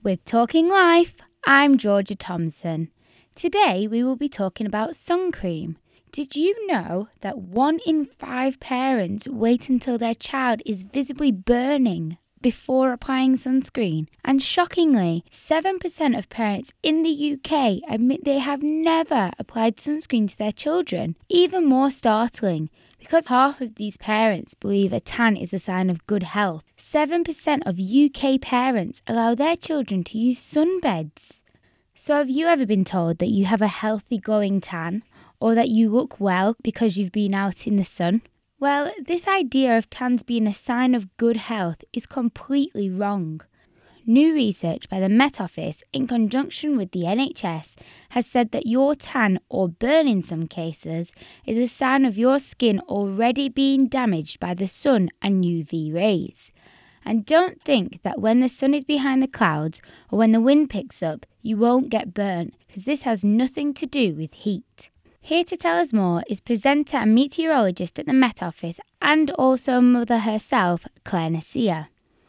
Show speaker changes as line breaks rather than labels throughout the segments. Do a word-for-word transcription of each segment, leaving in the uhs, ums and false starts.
With Talking Life, I'm Georgia Thompson. Today we will be talking about sun cream. Did you know that one in five parents wait until their child is visibly burning before applying sunscreen? And shockingly, seven percent of parents in the U K admit they have never applied sunscreen to their children. Even more startling, because half of these parents believe a tan is a sign of good health, seven percent of U K parents allow their children to use sunbeds. So have you ever been told that you have a healthy glowing tan, or that you look well because you've been out in the sun? Well, this idea of tans being a sign of good health is completely wrong. New research by the Met Office, in conjunction with the N H S, has said that your tan, or burn in some cases, is a sign of your skin already being damaged by the sun and U V rays. And don't think that when the sun is behind the clouds or when the wind picks up, you won't get burnt, because this has nothing to do with heat. Here to tell us more is presenter and meteorologist at the Met Office and also mother herself, Claire Nasir.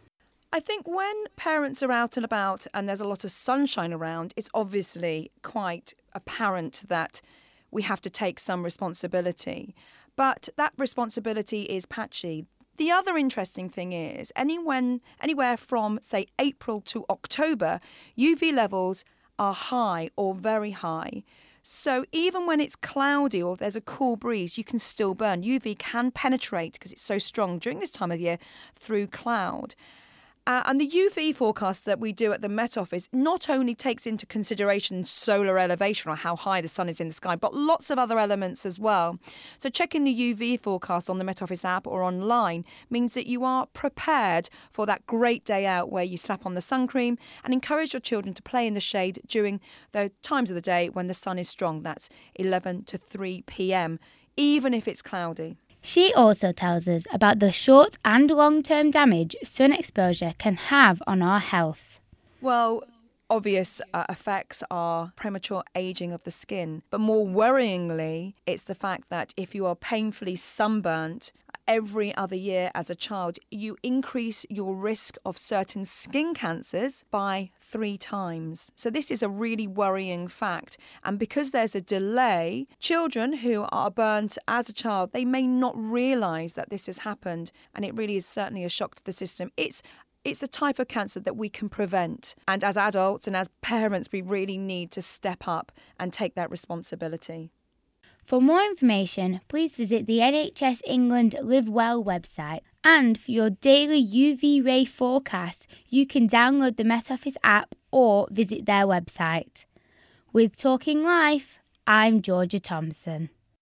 I think when parents are out and about and there's a lot of sunshine around, it's obviously quite apparent that we have to take some responsibility. But that responsibility is patchy. The other interesting thing is, anyone, anywhere from, say, April to October, U V levels are high or very high. So even when it's cloudy or there's a cool breeze, you can still burn. U V can penetrate, because it's so strong during this time of year, through cloud. Uh, and the U V forecast that we do at the Met Office not only takes into consideration solar elevation, or how high the sun is in the sky, but lots of other elements as well. So checking the U V forecast on the Met Office app or online means that you are prepared for that great day out where you slap on the sun cream and encourage your children to play in the shade during the times of the day when the sun is strong. That's eleven to three p.m, even if it's cloudy.
She also tells us about the short and long-term damage sun exposure can have on our health.
Well, obvious uh, effects are premature aging of the skin. But more worryingly, it's the fact that if you are painfully sunburnt every other year as a child, you increase your risk of certain skin cancers by three times. So this is a really worrying fact. And because there's a delay, children who are burnt as a child, they may not realise that this has happened. And it really is certainly a shock to the system. It's It's a type of cancer that we can prevent. And as adults and as parents, we really need to step up and take that responsibility.
For more information, please visit the N H S England Live Well website. And for your daily U V ray forecast, you can download the Met Office app or visit their website. With Talking Life, I'm Georgia Thompson.